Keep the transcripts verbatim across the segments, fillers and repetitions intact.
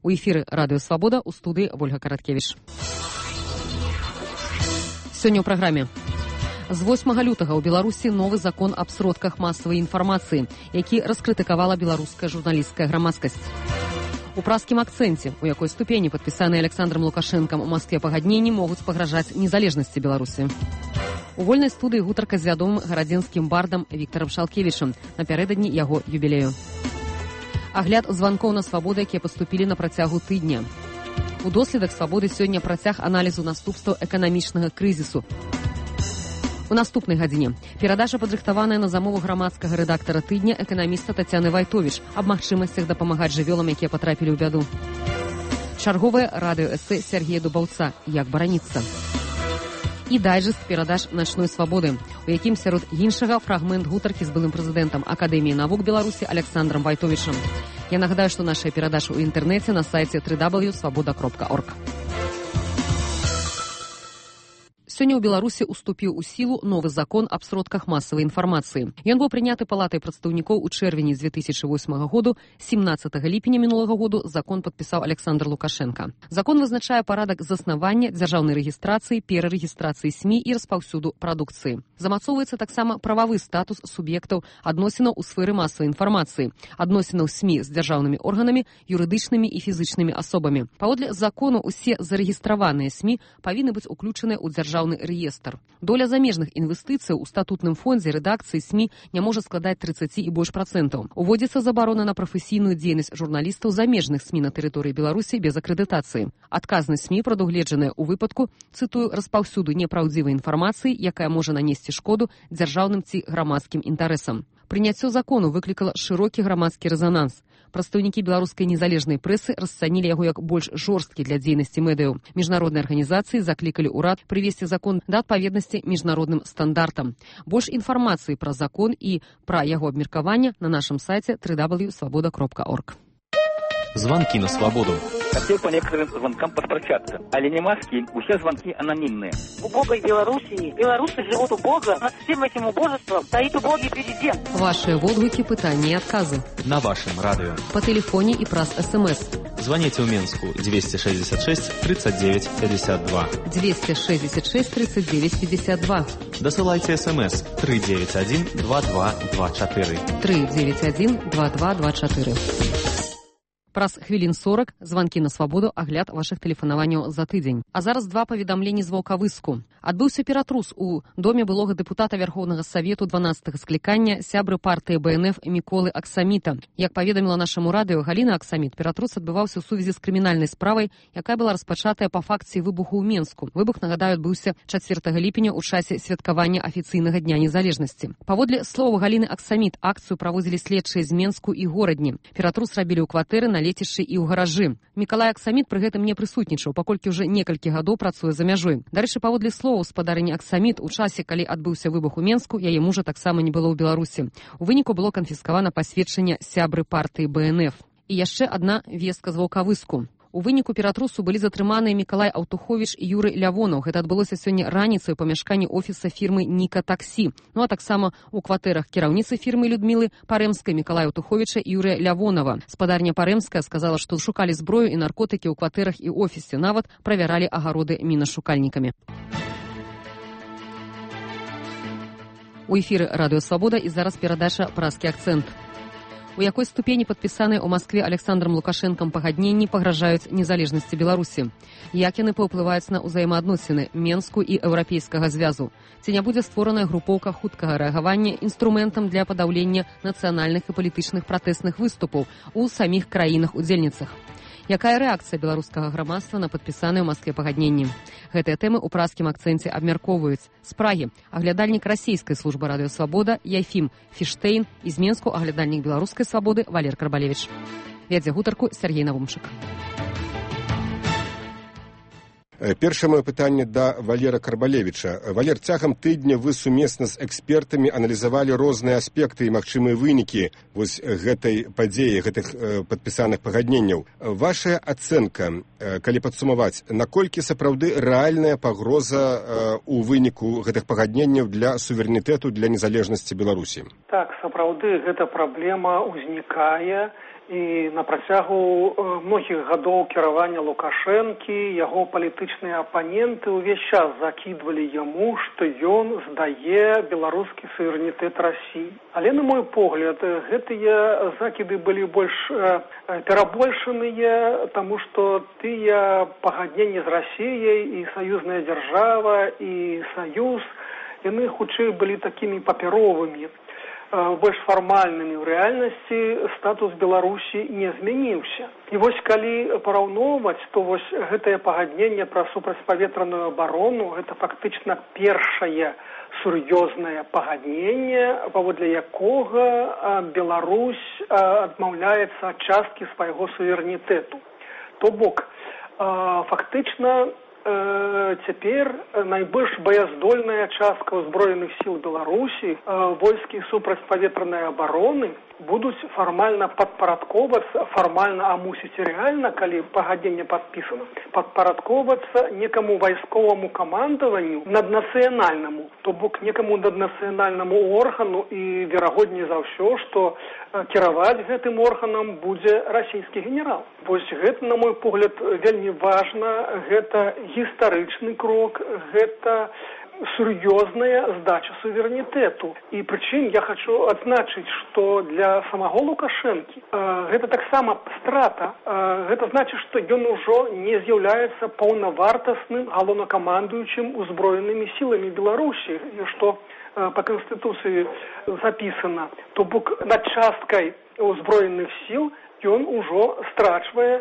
У эфіры радыё Свабода, у студыі Вольга Караткевіч. Сёння ў праграме. З восьмага лютага ў Беларусі новы закон аб сродках масавай інфармацыі, які раскрытыкавала беларуская журналісцкая грамадскасць. У праскім акцэнце, у якой ступені падпісаныя Александром Лукашэнкам у Маскве пагадненні могуць пагражаць незалежнасці Беларусі. У вольнай студыі гутарка з вядомым гарадзенскім бардам Віктарам Шалкевічам напярэдадні яго юбілею. Агляд званкоў на Свабоду, якія паступілі на працягу тыдня. У доследах Свабоды сёння працяг аналізу наступстваў эканамічнага крызісу. У наступнай гадзіне перадача падрыхтаваная на замову грамадскага рэдактара тыдня эканаміста Тацяны Вайтовіч аб магчымасцях дапамагаць жывёлам, якія патрапілі ў бяду. Чарговае радыё-эсэ Сергея Дубаўца «Як бараніцца». І дайджэст перадач начной свабоды, у якім сярод іншага фрагмент гутаркі з былым прэзідэнтам Акадэміі навук Беларусі Александром Вайтовічам. Я нагадаю, што нашая перадача ў інтэрнэце на сайце дабл ю дабл ю дабл ю крапка свабода крапка орг. Сёння ў Беларусі уступіў у сілу новы закон аб сродках масавай інфармацыі. Ён быў прыняты палатай прадстаўнікоў у чэрвені дзве тысячы восьмага году. семнаццатага ліпеня мінулага году закон падпісаў Александр Лукашенко. Закон вызначае парадак заснавання, дзяржаўнай рэгістрацыі, перарэгістрацыі СМІ і распаўсюду прадукцыі. Замацоўваецца таксама прававы статус суб'ектаў адносінаў у сферы масавай інфармацыі, адносінаў СМІ з дзяржаўнымі органамі, юрыдычнымі і фізычнымі асобамі. Паводле закону усе зарэгістраваныя СМІ павінны быць уключаныя ў дзяржаўны реестр. Доля замежных інвестыцый у статутным фондзе рэдакцыі СМІ не можа складаць тридцать і больш працэнтаў. Уводзіцца забарона на прафесійную дзейнасць журналістаў замежных СМІ на тэрыторыі Беларусі без акрэдытацыі. Адказнасць СМІ прадугледжаная ў выпадку, цытую, распаўсюду непраўдзівай інфармацыі, якая можа нанесці шкоду дзяржаўным ці грамадскім інтарэсам. Прыняццё закону выклікала шырокі грамадскі рэзананс. Прадстаўнікі беларускай незалежнай прэсы расцанілі яго як больш жорсткі для дзейнасці медыяў. Міжнародныя арганізацыі заклікалі ўрад прывесці закон да адпаведнасці міжнародным стандартам. Больш інфармацыі пра закон і пра яго абмеркаванне на нашым сайце дабл ю дабл ю дабл ю крапка свабода крапка орг. Звонки на свободу. Хотел по некоторым звонкам подпрощаться. Але не маски, все звонки анонимные. У Бога и Белоруссии. Белорусы живут у Бога. Над всем этим убожеством стоит убогий президент. Ваши водгуки, пытания и отказы. На вашем радио. По телефоне и праз СМС. Звоните в Минску двести шестьдесят шесть тридцать девять пятьдесят два. двести шестьдесят шесть тридцать девять пятьдесят два. Досылайте СМС три девять один два два два четыре. три девять один два два два четыре. Праз хвілін сорок званкі на свабоду, агляд вашых тэлефанаванняў за тыдзень. А зараз два паведамленні з Ваўкавыску. Адбыўся ператрус у доме былога дэпутата Вярхоўнага Савету дванаццатага склікання сябры партыі Бэ Эн Эф Міколы Аксаміта. Як паведаміла нашаму радыё Галіна Аксаміт, ператрус адбываўся ў сувязі з крымінальнай справай, якая была распачатая па факце выбуху ў Менску. Выбух, нагадаю, адбыўся чацвёртага ліпеня ў часе святкавання афіцыйнага дня незалежнасці. Паводле словаў Галіны Аксаміт, акцыю праводзілі следчыя з Менску і горадні. Ператрус рабілі ў кватэры, на лецішчы і ў гаражы. Мікалай Аксаміт пры гэтым не прысутнічаў, паколькі ўжо некалькі гадоў працуе за мяжой. Дарэчы, паводле словаў спадарыні Аксаміт, у часе, калі адбыўся выбух у Менску, яе мужа таксама не было ў Беларусі. У выніку было канфіскавана пасведчанне сябры партыі Бэ Эн Эф. І яшчэ адна вестка з Ваўкавыску. У выніку ператрусу былі затрыманыя Мікалай Аўтуховіч і Юрый Лявонаў. Гэта адбылося сёння раніцай у памяшканні офіса фірмы Ніка Таксі. Ну а таксама у кватэрах кіраўніцы фірмы Людмілы Парэмскай, Мікалая Аўтуховіча і Юрыя Лявонава. Спадарня Парэмская сказала, што шукалі зброю і наркотыкі ў кватэрах і офісе. Нават правяралі агароды мінашукальнікамі. У эфіры радыё Свабода і зараз перадача «Праскі акцэнт». У якой ступені падпісаныя ў Маскве Александром Лукашэнкам пагадненні пагражаюць незалежнасці Беларусі? Як яны паўплываюць на ўзаемаадносіны Менску і Еўрапейскага звязу? Ці не будзе створаная групоўка хуткага рэагавання інструментам для падаўлення нацыянальных і палітычных пратэсных выступаў у саміх краінах-удзельніцах? Якая рэакцыя беларускага грамадства на падпісаныя ў Маскве пагадненні? Гэтыя тэмы ў праскім акцэнце абмяркоўваюць. З Прагі аглядальнік расійскай службы радыё Свабода Яфім Фіштейн і з Менску аглядальнік беларускай свабоды Валер Карбалевіч. Вядзе гутарку Сергей Навумчык. Першае маё пытанне да Валера Карбалевіча. Валер, цягам тыдня вы сумесна з экспертамі аналізавалі розныя аспекты і магчымыя вынікі вось гэтай падзеі, гэтых э, падпісаных пагадненняў. Вашая ацэнка, э, калі падсумаваць, наколькі сапраўды рэальная пагроза э, у выніку гэтых пагадненняў для суверэнітэту, для незалежнасці Беларусі? Так, сапраўды гэта праблема ўзнікае І на працягу многіх гадоў кіравання Лукашэнкі яго палітычныя апаненты ўвесь час закідвалі яму, што ён здае беларускі суверэнітэт Расіі. Але, на мой погляд, гэтыя закіды былі больш перабольшаныя, таму што тыя пагадненні з Расіяй і саюзная дзяржава, і саюз, яны хутчэй былі такімі папяровымі, больш фармальнымі. У рэальнасці статус Беларусі не змяніўся. І вось калі параўноўваць, то вось гэтае пагадненне пра супрацьпаветраную абарону, гэта фактычна першае сур'ёзнае пагадненне, паводле якога Беларусь адмаўляецца ад часткі свайго суверэнітэту. То бок, фактычна, цяпер найбольш баяздольная частка ўзброеных сіл Беларусі, войскі супрацьпаветранай абароны, будуць фармальна падпарадковацца, фармальна, а мусіць і рэальна, калі пагадненне падпісана, падпарадковацца некаму вайсковаму камандаванню наднацыянальнаму, то бок некаму наднацыянальнаму органу, і верагодней за ўсё, што кіраваць гэтым органам будзе расійскі генерал. Вось гэта, на мой погляд, вельмі важна, гэта гістарычны крок, гэта сур'ёзная здача суверэнітэту. І прычым я хочу адзначыць, што для самого Лукашэнкі э, гэта таксама страта. Э, гэта значыць, што ён ужо не з'яўляецца паўнавартасным галоўнакамандуючым узброенымі сіламі Беларусі, што э, па Канстытуцыі запісана. То бок над часткай узброеных сіл ён ужо страчвае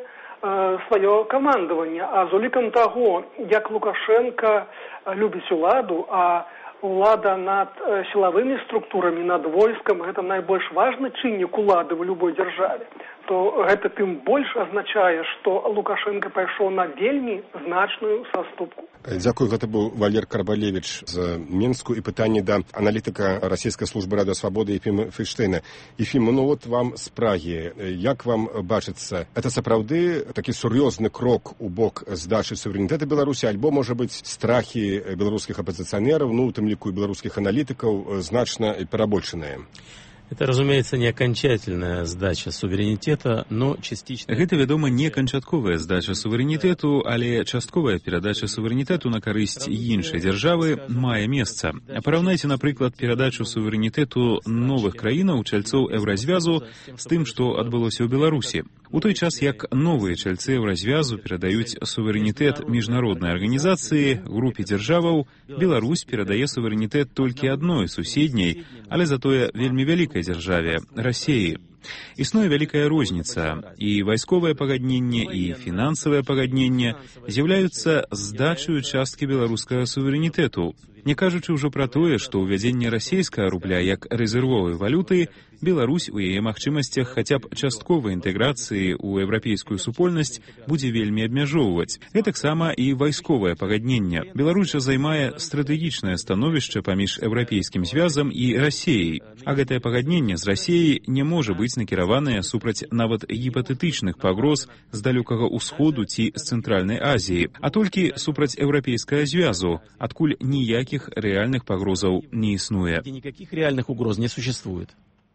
сваё камандаванне. А з улікам таго, як Лукашенко любіць уладу, а улада над сілавымі структурамі, над войскам, гэта найбольш важны чыннік улады ў любой дзяржаве, то гэта тым больш азначае, што Лукашенко пайшоў на вельмі значную саступку. Дзякую, гэта быў Валер Карбалевіч з Мінску, і пытанне да аналітыка расійскай службы Радыё Свабоды Ефіма Фейштейна. Ефім, ну вот вам з Прагі. Як вам бачыцца, это сапраўды такі сур'ёзны крок у бок здачы суверэнітэта Беларусі, альбо, можа быць, страхі беларускіх апазіцыянераў, ну, у тым ліку і беларускіх аналітыкаў, значна перабольшаныя? Это, разумеется, не окончательная сдача суверенитета, но частично... Гэта, вядома, не канчатковая здача суверэнітэту, але частковая перадача суверэнітэту на карысць іншай дзяржавы мае месца. Параўнайце, напрыклад, перадачу суверэнітэту новых краінаў, чальцоў Еўразвязу, з тым, што адбылося ў Беларусі. У той час, як новыя чальцы Еўразвязу перадаюць суверэнітэт міжнароднай арганізацыі, групе дзяржаваў, Беларусь перадае суверэнітэт толькі адной суседняй, але затое вельмі вялікай дзяржаве – Расіі. Існуе вялікая розніца, і вайсковае пагадненне, і фінансавае пагадненне з'яўляюцца здачаю часткі беларускага суверэнітэту. Не кажучы ўжо пра тое, што ўвядзенне расійскага рубля як рэзервовай валюты Беларусь у яе магчымасцях хаця б частковай інтэграцыі ў еўрапейскую супольнасць будзе вельмі абмяжоўваць. Гэтаксама і вайсковае пагадненне. Беларусь жа займае стратэгічнае становішча паміж еўрапейскім звязам і Расіяй. А гэтае пагадненне з Расіяй не можа быць накіраванае супраць нават гіпатэтычных пагроз з далёкага ўсходу ці з Цэнтральнай Азіі, а толькі супраць еўрапейскага звязу, адкуль ніякіх рэальных пагрозаў не існуе. Никаких реальных угроз не существует.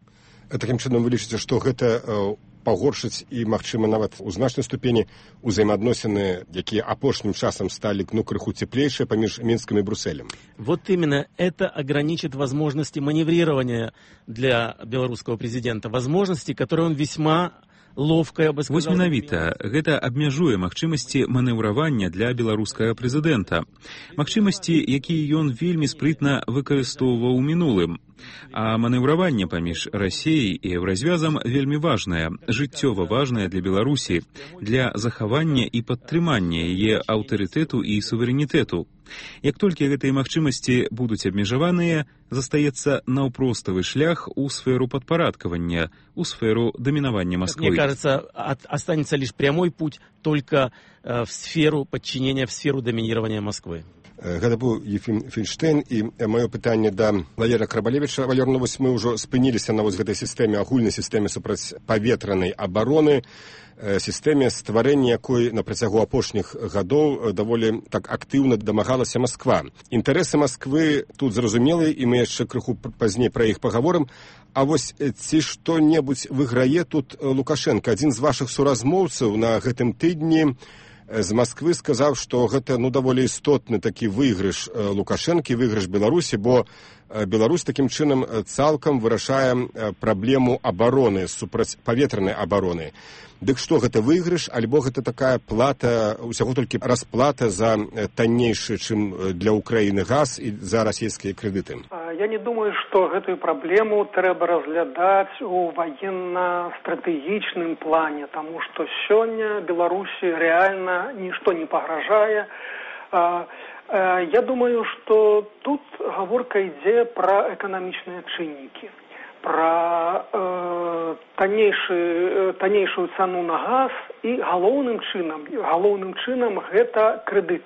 Такім чынам вы лічыце, што гэта пагоршыць і, магчыма, нават у значнай ступені ўзаемаадносіны, якія апошнім часам сталі, ну, крыху цеплейшыя паміж Мінскам і Брюсселем? Вот именно это ограничит возможности маневрирования для белорусского президента, возможности, которые он весьма ловка, я бы сказал. Вось менавіта, гэта абмяжуе магчымасці манеўравання для беларускага прэзідэнта. Магчымасці, якія ён вельмі спрытна выкарыстоўваў у мінулым. А манеўраванне паміж Расіяй і Еўразвязам вельмі важнае, жыццёва важнае для Беларусі, для захавання і падтрымання яе аўтарытэту і суверэнітэту. Як толькі гэтыя магчымасці будуць абмежаваныя, застаецца наўпроставы шлях у сферу падпарадкавання, у сферу дамінавання Москвы. Мне кажется, от, останется лишь прямой путь только э, в сферу подчинения, в сферу доминирования Москвы. Гэта быў Ефім Фінштейн, і маё пытанне да Валера Карбалевіча. Валер, ну вось мы ўжо спыніліся на вось гэтай сістэме, агульнай сістэме супрацьпаветранай абароны, сістэме, стварэння якой на працягу апошніх гадоў даволі так актыўна дамагалася Масква. Інтарэсы Масквы тут зразумелыя, і мы яшчэ крыху пазней пра іх пагаворым. А вось ці што-небудзь выйграе тут Лукашенко? Адзін з вашых суразмоўцаў на гэтым тыдні з Масквы сказаў, што гэта ну даволі істотны такі выйгрыш Лукашэнкі, выйгрыш Беларусі, бо Беларусь такім чынам цалкам вырашае праблему абароны, супрацьпаветранай абароны. Дык што, гэта выйгрыш, альбо гэта такая плата, усяго толькі расплата за таннейшы, чым для Украіны газ і за расійскія крэдыты? Я не думаю, што гэтую праблему трэба разглядаць у ваенна-стратэгічным плане, таму што сёння Беларусі рэальна нішто не пагражае. Я думаю, што тут гаворка ідзе пра эканамічныя чыннікі, пра э, таннейшы, таннейшую цану на газ і галоўным чынам, галоўным чынам гэта крэдыт.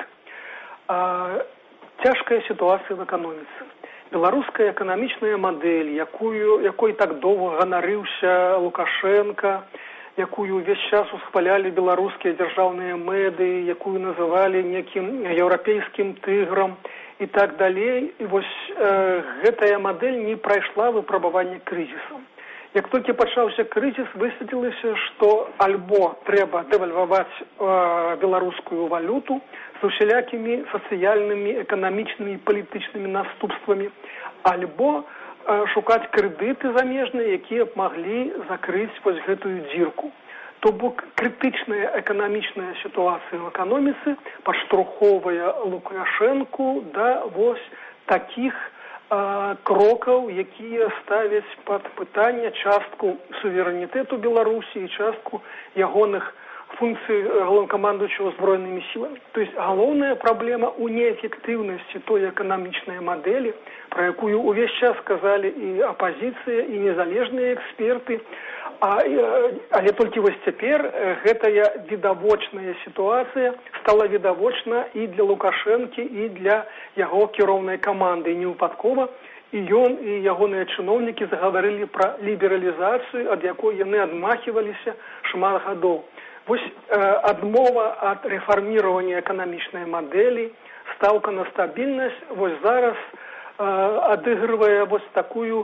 А, цяжкая сітуацыя в эканоміцы. Беларуская эканамічная мадэль, якую, якой так доўга ганарыўся Лукашенко, якую ўвесь час усхвалялі беларускія дзяржаўныя мэды, якую называлі некім еўрапейскім тыграм і так далей. І вось э, гэтая мадэль не прайшла выпрабаванне крызісам. Як толькі пачаўся крызіс, высветлілася, што альбо трэба дэвальваваць э, беларускую валюту з усялякімі сацыяльнымі, эканамічнымі і палітычнымі наступствамі, альбо шукаць крэдыты замежныя, якія б маглі закрыць вось гэтую дзірку. То бок крытычная эканамічная сітуацыя в эканоміцы падштурхоўвае Лукашэнку да вось такіх э, крокаў, якія ставяць пад пытанне частку суверэнітэту Беларусі і частку ягоных функций главнокомандующего збройнымі сіламі. То есть галоўная праблема ў неэфектыўнасці той эканамічнай мадэлі, пра якую ўвесь час сказалі і апазіцыя, і незалежныя эксперты, а, але толькі вось цяпер гэтая відавочная сітуацыя стала відавочна і для Лукашэнкі, і для яго кіроўнай каманды. І невыпадкова і ён, і ягоныя чыноўнікі загаварылі пра лібералізацыю, ад якой яны адмахіваліся шмат гадоў. Вось э, адмова ад рэфарміравання эканамічнай мадэлі, стаўка на стабільнасць, вось зараз э, адыгрывае вось такую э,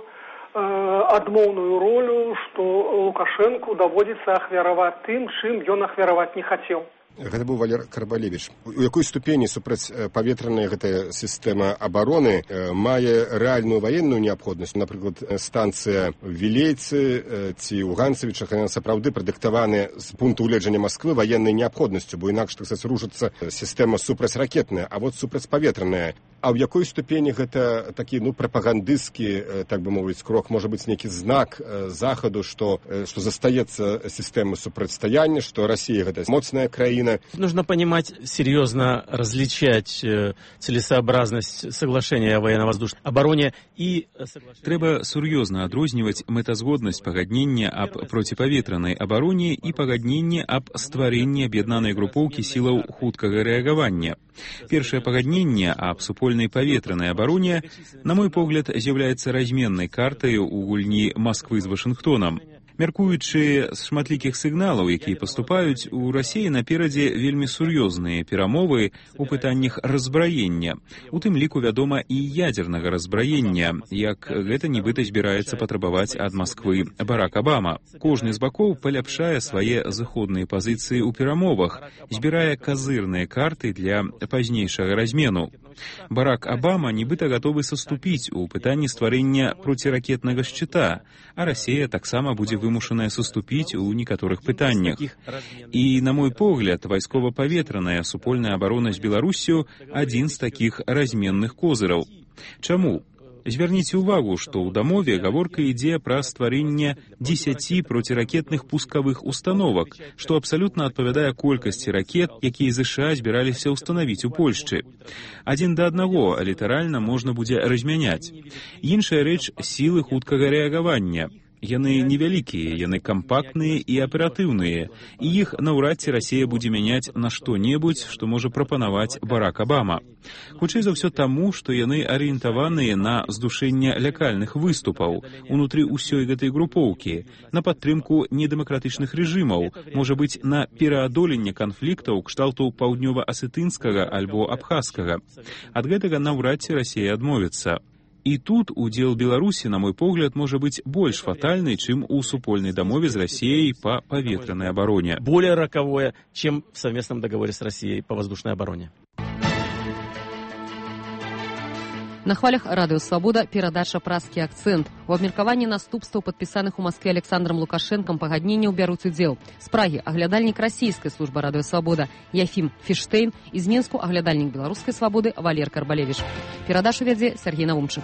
адмоўную ролю, што Лукашэнку даводзіцца ахвяраваць тым, чым ён ахвяраваць не хацеў. Гэта быў Валер Карбалевіч. У якой ступені супрацьпаветраная гэтая сістэма абароны мае рэальную ваенную неабходнасць? Напрыклад, станцыя в Вілейцы ці ў Ганцавічах, яна сапраўды прадыктаваны з пункту гледжання Масквы ваеннай неабходнасцю, бо інакш, так сказаць, рушыцца сістэма супрацьракетная, а вот супрацьпаветраная. А ў якой ступені гэта такі, ну, прапагандысцкі, так бы мовіць, крок, можа быць нейкі знак захаду, што, што застаецца сістэма супрацьстаяння, што Расія гэта моцная краіна? Нужно понимать, серьезно различать целесообразность соглашения о военно-воздушной обороне и соглашения... Трэба сур'ёзна адрозніваць мэтазгоднасць пагаднення аб проціпаветранай абароне і пагадненне аб стварэнні аб'яднанай групоўкі сілаў хуткага рэагавання. Першае пагадненне аб супольнай паветранай абароне, на мой погляд, з'яўляецца разменнай картай у гульні Масквы з Вашынгтонам. Мяркуючы з шматлікіх сігналаў, якія паступаюць, у Расіі наперадзе вельмі сур'ёзныя перамовы ў пытаннях разбраення, у тым ліку, вядома, і ядзернага разбраення, як гэта нібыта збіраецца патрабаваць ад Масквы Барак Абама. Кожны з бакоў паляпшае свае заходныя пазіцыі ў перамовах, збірае казырныя карты для пазнейшага размену. Барак Абама нібыта гатовы саступіць у пытанні стварэння проціракетнага шчыта, а Расія таксама будзе вымушаная саступіць у некаторых пытаннях. І, на мой погляд, вайскова-паветраная супольная абарона з Беларуссю адзін з такіх разменных козыраў. Чаму? Звярніце ўвагу, што ў дамове гаворка ідзе пра стварэнне дзесяці проціракетных пускавых установак, што абсалютна адпавядае колькасці ракет, якія ЗША збіраліся ўстанавіць у Польшчы. Адзін да аднаго літаральна можна будзе размяняць. Іншая рэч — сілы хуткага рэагавання. Яны невялікія, яны кампактныя і аператыўныя, і іх наўрад ці Расія будзе мяняць на што-небудзь, што можа прапанаваць Барак Абама. Хутчэй за ўсё таму, што яны арыентаваныя на здушэнне лякальных выступаў унутры ўсёй гэтай групоўкі, на падтрымку недэмакратычных рэжымаў, можа быць, на пераадоленне канфліктаў кшталту паўднёва-асетынскага альбо абхазскага. Ад гэтага наўрад ці Расія адмовіцца. І тут удзел Беларусі, на мой погляд, можа быць больш фатальны, чым у супольнай дамове з Расіяй па паветранай абароне. Более роковое, чем в совместном договоре с Россией по воздушной обороне. На хвалях радыё «Свабода» перадача «Праскі акцэнт». У абмеркаванні наступстваў падпісаных у Маскве Александрам Лукашэнкам пагадненняў бяруць удзел. З Прагі аглядальнік расійскай службы радыё «Свабода» Яфім Фіштейн і з Мінску аглядальнік беларускай «Свабоды» Валер Карбалевіч. Перадачу вядзе Сергей Навумчык.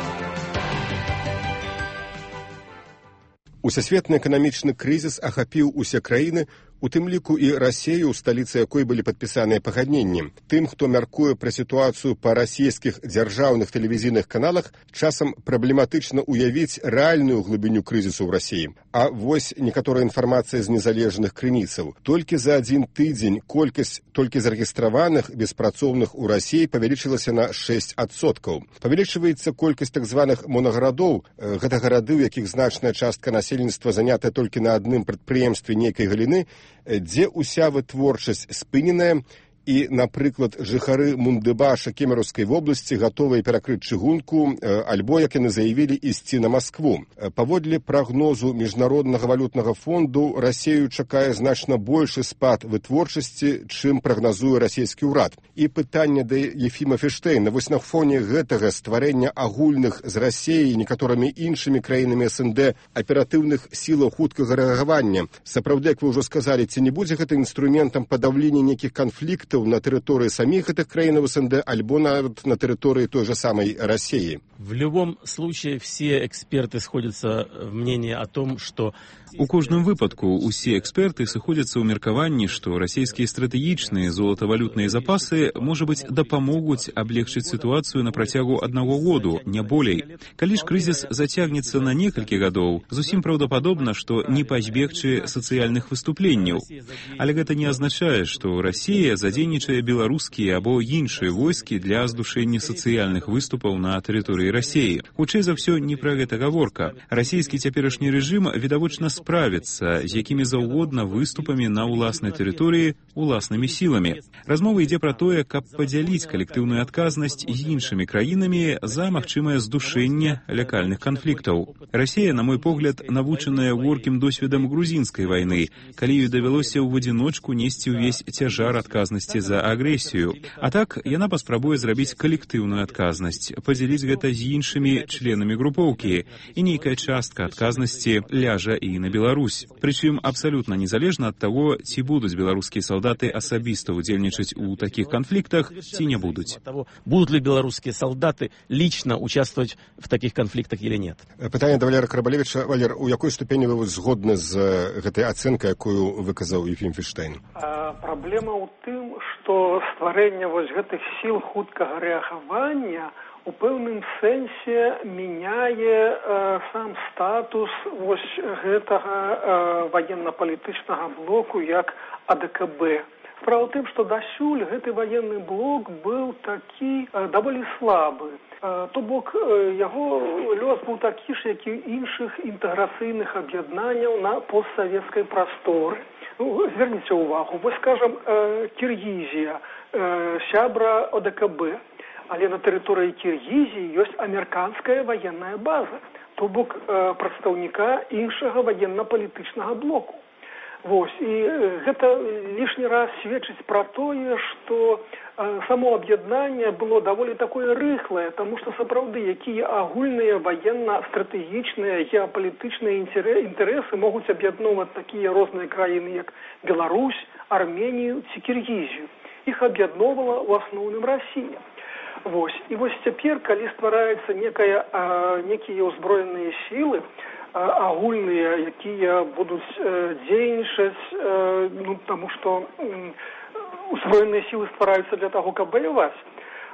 Усесветны эканамічны крызіс ахапіў усе краіны, у тым ліку і Расею, у сталіцы якой былі падпісаныя пагадненні. Тым, хто мяркуе пра сітуацыю па расійскіх дзяржаўных тэлевізійных каналах, часам праблематычна ўявіць рэальную глыбіню крызісу ў Расіі. А вось некаторая інфармацыя з незалежных крыніцаў. Толькі за адзін тыдзень колькасць толькі зарэгістраваных беспрацоўных у Расіі павялічылася на шэсць адсоткаў. Павялічваецца колькасць так званых монагарадоў. Гэта гарады, у якіх значная частка насельніцтва занятая толькі на адным прадпрыемстве нейкай галіны, дзе ўся вытворчасць спыненая, і, напрыклад, жыхары Мундыбаша Кемеровскай вобласці гатовыя перакрыць чыгунку, альбо, як яны заявілі, ісці на Маскву. Паводле прагнозу Міжнароднага валютнага фонду, Расею чакае значна большы спад вытворчасці, чым прагназуе расійскі ўрад. І пытанне да Ефіма Фіштейна. Вось на фоне гэтага стварэння агульных з Расіяй і некаторымі іншымі краінамі СНД аператыўных сілаў хуткага рэагавання. Сапраўды, як вы ўжо сказалі, ці не будзе гэта інструментам падаўлення нейкіх канфліктаў на тэрыторыі самих этих краін СНД, альбо нават на тэрыторыі той же самой России? В любом случае все эксперты сходятся в мнении о том, что... У кожным выпадку усе эксперты сыходзяцца ў меркаванні, што расійскія стратэгічныя золатавалютныя запасы, можа быць, дапамогуць аблегчыць сітуацыю на працягу аднаго году, не болей. Калі ж крызіс зацягнецца на некалькі гадоў, зусім праўдападобна, што не пазбегчы сацыяльных выступленняў. Але гэта не азначае, што Расія задзейнічае беларускія або іншыя войскі для здушэння сацыяльных выступаў на тэрыторыі Расіі. Хутчэй за ўсё, не пра гэта гаворка. Расійскі цяперашні рэжым відавочна справіцца з якімі заўгодна выступамі на ўласнай тэрыторыі уласнымі сіламі. Размова ідзе пра тое, каб падзяліць калектыўную адказнасць з іншымі краінамі за магчымае здушэнне лякальных канфліктаў. Расія, на мой погляд, навучаная горкім досведам грузінскай вайны, калі ёй давялося ў адзіночку несці ўвесь цяжар адказнасці за агрэсію. А так, яна паспрабуе зрабіць калектыўную адказнасць, падзяліць гэта з іншымі членамі групоўкі, і нейкая частка адказнасці ляжа і на Беларусь. Причем абсолютно незалежно от того, ці будуць беларускія солдаты асабіста удзельнічаць у таких конфликтах, ці не будуць. Будут ли белорусские солдаты лично участвовать в таких конфликтах или нет? Пытанне да Валера Карбалевича. Валер, у якой ступені вы згодны з гэтай ацэнкай, якую выказаў Ефім Фіштейн? А, праблема ў тым, што стварэнне вось гэтых сіл хуткага рэагавання у пэўным сэнсе мяняе э, сам статус вось гэтага э, ваенна-палітычнага блоку як А Дэ Ка Бэ. Справа ў тым, што дасюль гэты ваенны блок быў такі э, даволі слабы. Э, то бок э, яго лёс быў такі ж, як і іншых інтэграцыйных аб'яднанняў на постсавецкай прасторы. Ну, зверніце ўвагу, вось, скажам, э, Кіргізія, э, сябра О Дэ Ка Бэ. Але на тэрыторыі Кіргізіі ёсць амерыканская ваенная база, то бок э, прадстаўніка іншага ваенна-палітычнага блоку. Вось, і э, гэта лішні раз сведчыць пра тое, што э, само аб'яднанне было даволі такое рыхлае, таму што сапраўды якія агульныя ваенна-стратэгічныя геапалітычныя інтарэсы могуць аб'ядноўваць такія розныя краіны, як Беларусь, Арменію ці Кіргізію. Іх аб'ядноўвала ў асноўным Расія. Вось. І вось цяпер, калі ствараецца некая, а, некія ўзброеныя сілы, а, агульныя, якія будуць а, дзейнічаць, а, ну, таму што м, узброеныя сілы ствараюцца для таго, каб ваяваць.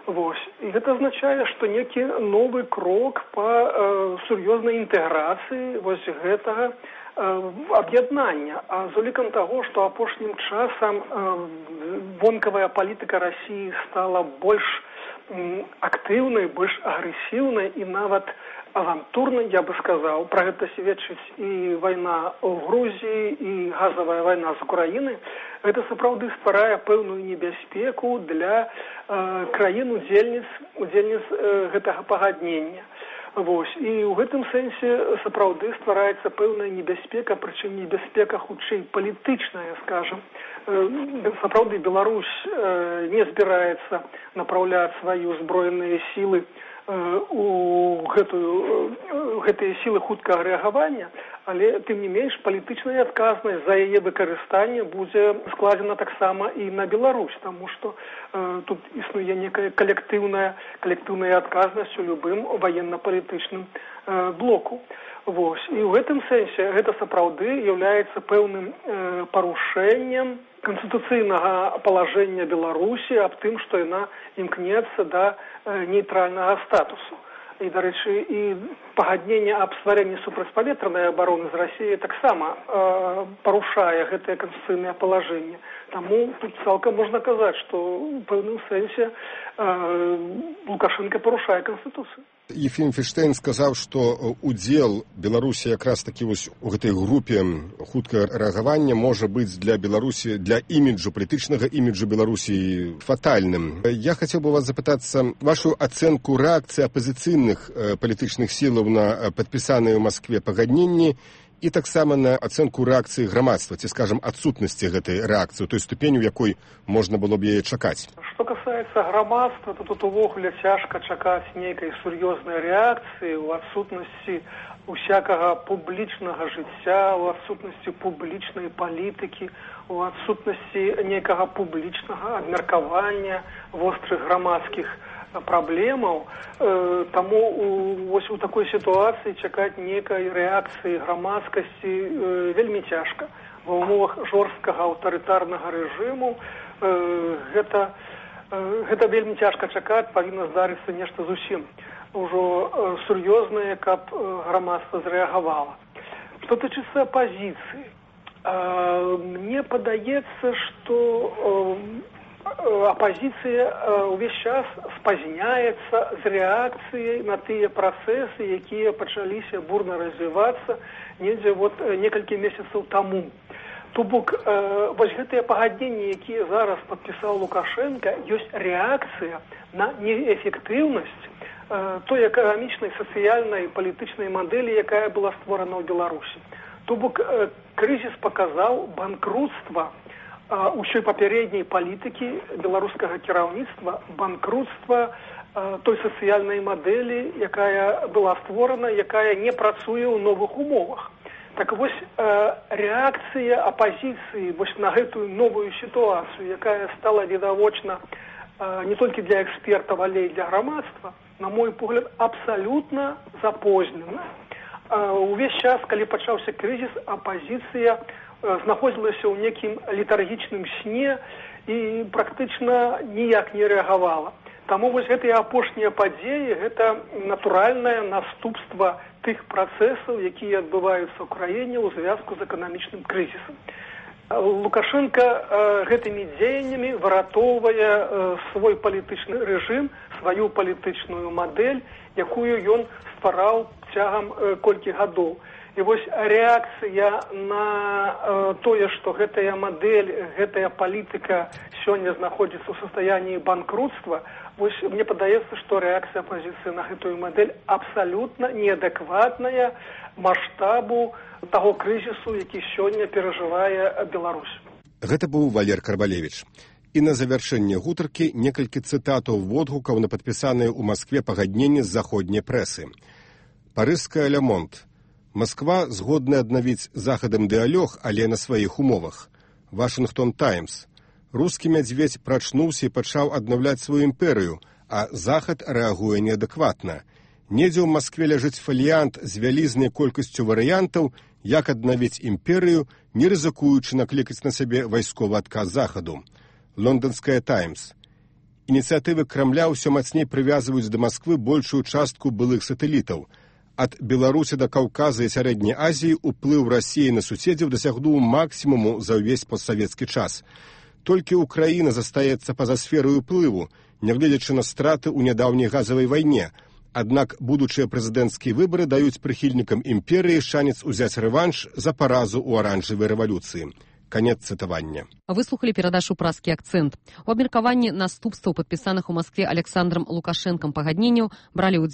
Вось. І гэта азначае, што некі новы крок па э, сур'ёзнай інтэграцыі вось гэтага э, аб'яднання. А з улікам таго, што апошнім часам э, вонкавая палітыка Расіі стала больш э, актыўнай, больш агрэсіўнай і нават авантурнай, я бы сказаў. Пра гэта сведчыць і вайна ў Грузіі, і газавая вайна з Украіны. Гэта сапраўды стварае пэўную небяспеку для э, краін-удзельніц удзельніц э, гэтага пагаднення. Вось. І ў гэтым сэнсе сапраўды ствараецца пэўная небяспека, прычым небяспека хутчэй палітычная, скажам. Э, сапраўды Беларусь э, не збіраецца напраўляць свае ўзброеныя сілы у гэтую, гэтыя сілы хуткага рэагавання, але тым не менш палітычная адказнасць за яе выкарыстанне будзе складзена таксама і на Беларусь, таму што э, тут існуе некая калектыўная калектыўная адказнасць у любым ваенна-палітычным э, блоку. Вось. І ў гэтым сэнсе гэта сапраўды з'яўляецца пэўным э, парушэннем канстытуцыйнага палажэння Беларусі аб тым, што яна імкнецца да э, нейтральнага статусу. І, дарэчы, і пагадненне аб стварэнні супрацьпаветранай абароны з Расіяй таксама э, парушае гэтае канстытуцыйнае палажэнне. Таму тут цалкам можна казаць, што ў пэўным сэнсе э, Лукашенко парушае Канстытуцыю. Ефім Ферштейн сказаў, што удзел Беларусі якраз такі вось у гэтай групе хуткага рэагавання можа быць для Беларусі, для іміджу, палітычнага іміджу Беларусі фатальным. Я хацеў бы вас запытацца вашу ацэнку рэакцыі апазіцыйных э, палітычных сілаў на падпісаныя ў Маскве пагадненні і таксама на ацэнку рэакцыі грамадства, ці, скажам, адсутнасці гэтай рэакцыі, той ступені, у якой можна было б яе чакаць. Што касаецца грамадства, то тут увогуле цяжка чакаць нейкай сур'ёзнай рэакцыі ў адсутнасці усякага публічнага жыцця, у адсутнасці публічнай палітыкі, у адсутнасці нейкага публічнага абмеркавання вострых грамадскіх праблемаў. Э, таму у, вось у такой сітуацыі чакаць нейкай рэакцыі грамадскасці э, вельмі цяжка. Ва ўмовах жорсткага аўтарытарнага рэжыму э, гэта, э, гэта вельмі цяжка чакаць, павінна здарыцца нешта зусім ужо э, сур'ёзнае, каб э, грамадства зрэагавала. Што тычыцца апазіцыі, э, мне падаецца, што э, апазіцыя ўвесь час спазняецца з рэакцыяй на тыя працэсы, якія пачаліся бурна развівацца недзе вот некалькі месяцаў таму. То бок вось гэтыя пагадненні, якія зараз падпісаў Лукашенко, ёсць рэакцыя на неэфектыўнасць той эканамічнай, сацыяльнай, палітычнай мадэлі, якая была створана ў Беларусі. То бок крызіс паказаў банкрутства ўсёй папярэдняй палітыкі беларускага кіраўніцтва, банкрутства той сацыяльнай мадэлі, якая была створана, якая не працуе ў новых умовах. Так вось рэакцыя апазіцыі вось на гэтую новую сітуацыю, якая стала відавочна не толькі для экспертаў, але і для грамадства, на мой погляд, абсалютна запознена. Увесь час, калі пачаўся крызіс, апазіцыя знаходзілася ў некім летаргічным сне і практычна ніяк не рэагавала. Таму вось гэтыя апошнія падзеі – гэта натуральнае наступства тых працэсаў, якія адбываюцца ў краіне ў звязку з эканамічным крызісам. Лукашенко э, гэтымі дзеяннямі выратоўвае э, свой палітычны рэжым, сваю палітычную мадэль, якую ён ствараў цягам э, колькі гадоў. І вось рэакцыя на э, тое, што гэтая мадэль, гэтая палітыка сёння знаходзіцца ў састаянні банкрутства, вось мне падаецца, што рэакцыя апазіцыі на гэтую мадэль абсалютна неадэкватная маштабу таго крызісу, які сёння перажывае Беларусь. Гэта быў Валер Карбалевіч. І на завяршэнне гутаркі некалькі цытатаў водгукаў на падпісаныя ў Маскве пагадненні з заходняй прэсы. Парыжская «Ле Монт». Москва згодна аднавіць з Захадам дыялог, але на сваіх умовах. Вашингтон Таймс. Рускі мядзведзь прачнуўся і пачаў аднаўляць сваю імперыю, а Захад рэагуе неадэкватна. Недзе ў Маскве ляжыць фаліянт з вялізнай колькасцю варыянтаў, як аднавіць імперыю, не рызыкуючы наклікаць на сябе вайсковы адказ Захаду. Лондонская Таймс. Ініцыятывы Крамля ўсё мацней прывязваюць да Масквы большую частку былых сатэлітаў. Ад Беларусі да Каўказа і Сярэдняй Азіі ўплыў Расіі на суседзяў дасягнуў максімуму за ўвесь постсавецкі час. Толькі Украіна застаецца па-за сферай уплыву, нягледзячы на страты ў нядаўняй газавай вайне. Аднак будучыя прэзідэнцкія выбары даюць прыхільнікам імперыі шанец узяць рэванш за паразу ў аранжавай рэвалюцыі. Конец цытавання. Выслухалі перадачу «Праскі акцэнт». У абмеркаванні наступстваў падпісаных у Маскве Александрам Лукашэнкам пагадненняў бралі ўдзел